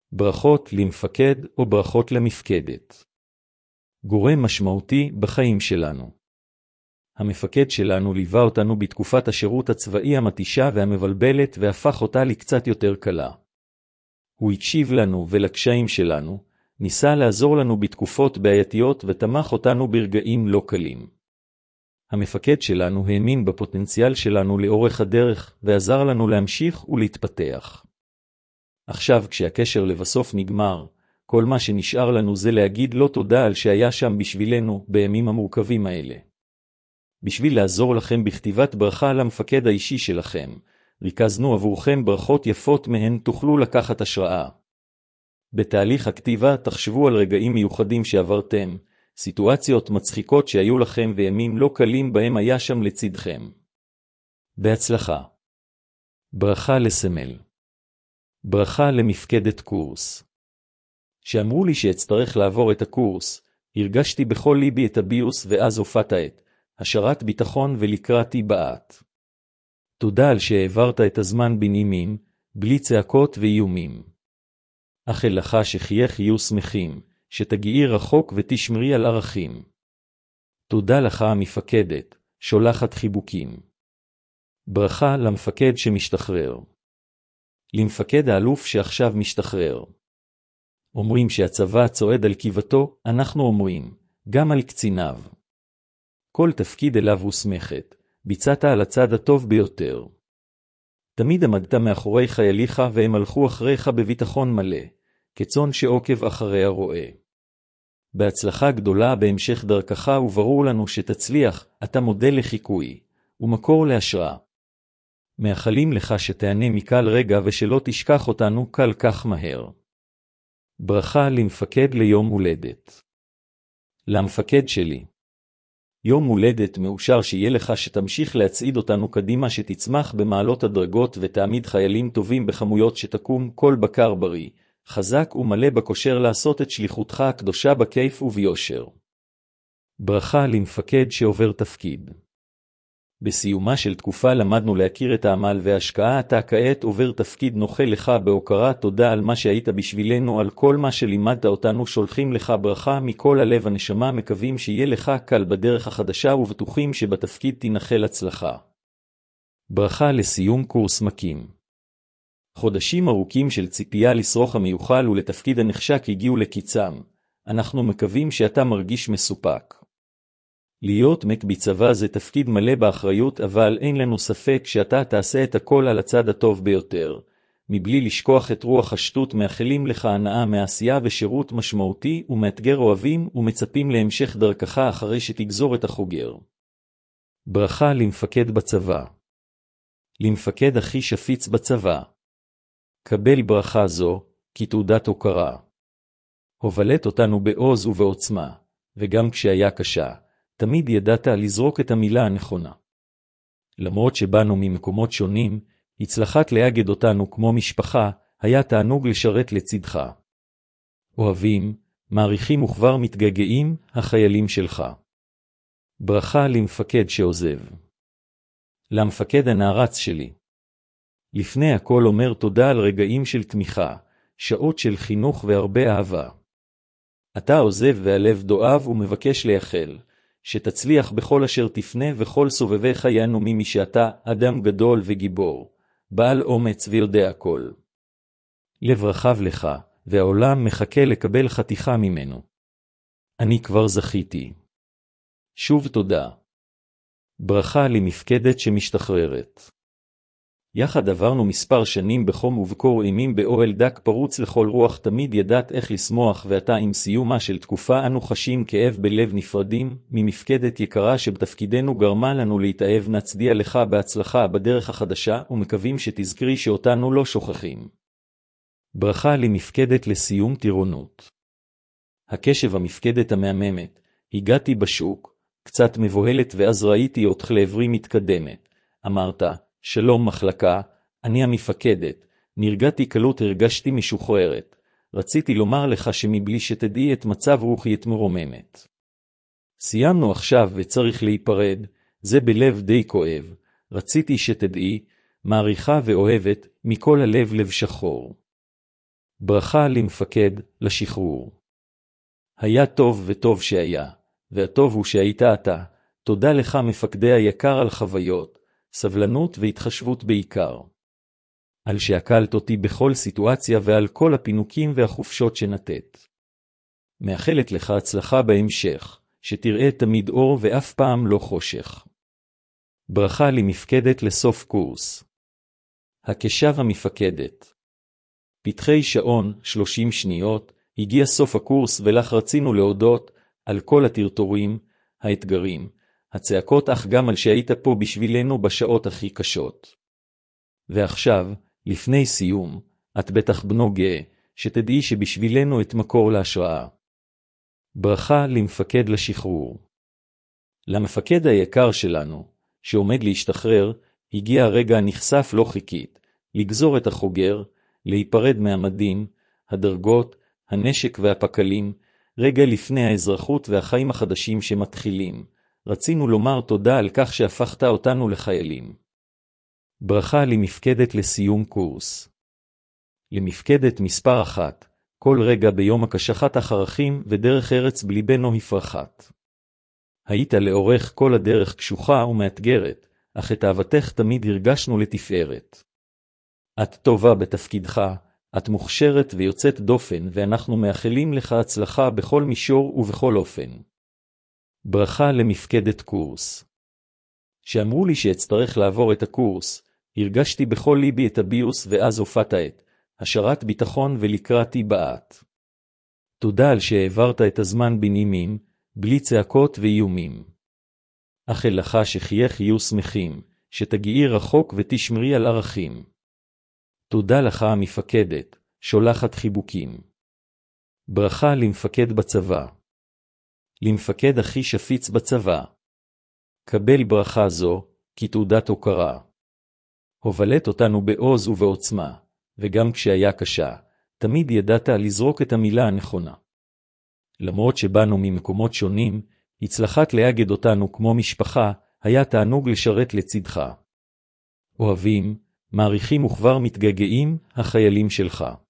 ברכות למפקד או ברכות למפקדת. גורם משמעותי בחיים שלנו. המפקד שלנו ליווה אותנו בתקופת השירות הצבאי המתישה והמבלבלת והפך אותה לקצת יותר קלה. הוא הקשיב לנו ולקשיים שלנו, ניסה לעזור לנו בתקופות בעייתיות ותמך אותנו ברגעים לא קלים. המפקד שלנו האמין בפוטנציאל שלנו לאורך הדרך ועזר לנו להמשיך ולהתפתח. עכשיו כשהקשר לבסוף נגמר, כל מה שנשאר לנו זה להגיד לו תודה על שהיה שם בשבילנו בימים המורכבים האלה. בשביל לעזור לכם בכתיבת ברכה למפקד האישי שלכם, ריכזנו עבורכם ברכות יפות מהן תוכלו לקחת השראה. בתהליך הכתיבה תחשבו על רגעים מיוחדים שעברתם, סיטואציות מצחיקות שהיו לכם וימים לא קלים בהם היה שם לצדכם. בהצלחה. ברכה לסמל. ברכה למפקדת קורס. שאמרו לי שאצטרך לעבור את הקורס, הרגשתי בכל ליבי את הביוס ואז הופעת את השרת ביטחון ולקראתי בעת. תודה על שהעברת את הזמן בנעימים, בלי צעקות ואיומים. אכל לך שחייך יהיו שמחים, שתגיעי רחוק ותשמרי על ערכים. תודה לך המפקדת, שולחת חיבוקים. ברכה למפקד שמשתחרר. למפקד האלוף שעכשיו משתחרר. אומרים שהצבא צועד על קיבתו, אנחנו אומרים, גם על קציניו. כל תפקיד אליו הוסמכת, ביצעת על הצד הטוב ביותר. תמיד עמדת מאחורי חייליך והם הלכו אחריך בביטחון מלא, כצאן שעוקב אחרי הרועה. בהצלחה גדולה בהמשך דרכך וברור לנו שתצליח, אתה מודל לחיקוי, ומקור להשראה. מאחלים לך שתענה מקל רגע ושלא תשכח אותנו קל כך מהר. ברכה למפקד ליום הולדת. למפקד שלי. יום הולדת מאושר שיהיה לך שתמשיך להצעיד אותנו קדימה שתצמח במעלות הדרגות ותעמיד חיילים טובים בחמויות שתקום כל בקר בריא, חזק ומלא בכושר לעשות את שליחותך הקדושה בכיף וביושר. ברכה למפקד שעובר תפקיד. בסיומה של תקופה למדנו להכיר את העמל וההשקעה, אתה כעת עובר תפקיד נוכל לך בהוקרה, תודה על מה שהיית בשבילנו, על כל מה שלימדת אותנו, שולחים לך ברכה מכל הלב הנשמה, מקווים שיהיה לך קל בדרך החדשה ובטוחים שבתפקיד תנחל הצלחה. ברכה לסיום קורס מקים. חודשים ארוכים של ציפייה לסרוך המיוחל ולתפקיד הנחשק הגיעו לקיצם, אנחנו מקווים שאתה מרגיש מסופק. להיות מק בצבא זה תפקיד מלא באחריות, אבל אין לנו ספק שאתה תעשה את הכל על הצד הטוב ביותר. מבלי לשכוח את רוח השטות, מאחלים לך הנאה מעשייה ושירות משמעותי ומאתגר, אוהבים ומצפים להמשך דרכך אחרי שתגזור את החוגר. ברכה למפקד בצבא. למפקד הכי שפיץ בצבא. קבל ברכה זו כתעודת הוקרה. הובלת אותנו בעוז ובעוצמה, וגם כשהיה קשה, תמיד ידעת לזרוק את המילה הנכונה. למרות שבאנו ממקומות שונים, הצלחת להגד אותנו כמו משפחה, היה תענוג לשרת לצדך. אוהבים, מעריכים וכבר מתגעגעים, החיילים שלך. ברכה למפקד שעוזב. למפקד הנערץ שלי. לפני הכל אומר תודה על רגעים של תמיכה, שעות של חינוך והרבה אהבה. אתה עוזב והלב דואב ומבקש לייחל, שתצליח בכל אשר תפנה וכל סובבי חיינו ממי שאתה, אדם גדול וגיבור, בעל אומץ ויודע הכל. לב רחב לך, והעולם מחכה לקבל חתיכה ממנו. אני כבר זכיתי. שוב תודה. ברכה למפקדת שמשתחררת. יחד עברנו מספר שנים בחום ובקור אימים באוהל דק פרוץ לכל רוח, תמיד ידעת איך לשמוח, ואתה עם סיומה של תקופה אנו חשים כאב בלב, נפרדים ממפקדת יקרה שבתפקידנו גרמה לנו להתאהב. נצדיע לך בהצלחה בדרך החדשה ומקווים שתזכרי שאותנו לא שוכחים. ברכה למפקדת לסיום טירונות. הקשב המפקדת המהממת, הגעתי בשוק, קצת מבוהלת ואז ראיתי אותך לעברי מתקדמת. אמרת, שלום מחלקה, אני המפקדת, נרגעתי קלות, הרגשתי משוחררת. רציתי לומר לך שמבלי שתדעי את מצב רוחי את מרוממת. סיימנו עכשיו וצריך להיפרד, זה בלב די כואב. רציתי שתדעי, מעריכה ואוהבת, מכל הלב, לב שחור. ברכה למפקד, לשחרור. היה טוב וטוב שהיה, והטוב הוא שהיית אתה. תודה לך מפקדי היקר על חוויות, סבלנות והתחשבות בעיקר. על שהקלת אותי בכל סיטואציה ועל כל הפינוקים והחופשות שנתת. מאחלת לך הצלחה בהמשך, שתראה תמיד אור ואף פעם לא חושך. ברכה למפקדת לסוף קורס. הקשב המפקדת. פתחי שעון, 30 שניות, הגיע סוף הקורס ולך רצינו להודות על כל הטרטורים, האתגרים, הצעקות אך גם על שהיית פה בשבילנו בשעות הכי קשות. ועכשיו, לפני סיום, את בטח בנו גאה, שתדעי שבשבילנו את מקור להשראה. ברכה למפקד לשחרור. למפקד היקר שלנו, שעומד להשתחרר, הגיע הרגע הנחשף לא חיכית, לגזור את החוגר, להיפרד מהמדים, הדרגות, הנשק והפקלים, רגע לפני האזרחות והחיים החדשים שמתחילים. רצינו לומר תודה על כך שהפכת אותנו לחיילים. ברכה למפקדת לסיום קורס. למפקדת מספר 1, כל רגע ביום הקשחת החרכים ודרך ארץ בליבנו הפרחת. היית לאורך כל הדרך קשוחה ומאתגרת, אך את אהבתך תמיד הרגשנו לתפארת. את טובה בתפקידך, את מוכשרת ויוצאת דופן, ואנחנו מאחלים לך הצלחה בכל מישור ובכל אופן. ברכה למפקדת קורס. שאמרו לי שאצטרך לעבור את הקורס, הרגשתי בכל ליבי את הביוס ואז הופעת את השארת ביטחון ולקראתי בעת. תודה על שהעברת את הזמן בנעימים, בלי צעקות ואיומים. אך אל לך שחייך יהיו שמחים, שתגיעי רחוק ותשמרי על ערכים. תודה לך המפקדת, שולחת חיבוקים. ברכה למפקד בצבא. למפקד הכי שפיץ בצבא. קבל ברכה זו, כתעודת הוקרה. הובלת אותנו בעוז ובעוצמה, וגם כשהיה קשה, תמיד ידעת לזרוק את המילה הנכונה. למרות שבאנו ממקומות שונים, הצלחת להגד אותנו כמו משפחה, היה תענוג לשרת לצדך. אוהבים, מעריכים וכבר מתגעגעים, החיילים שלך.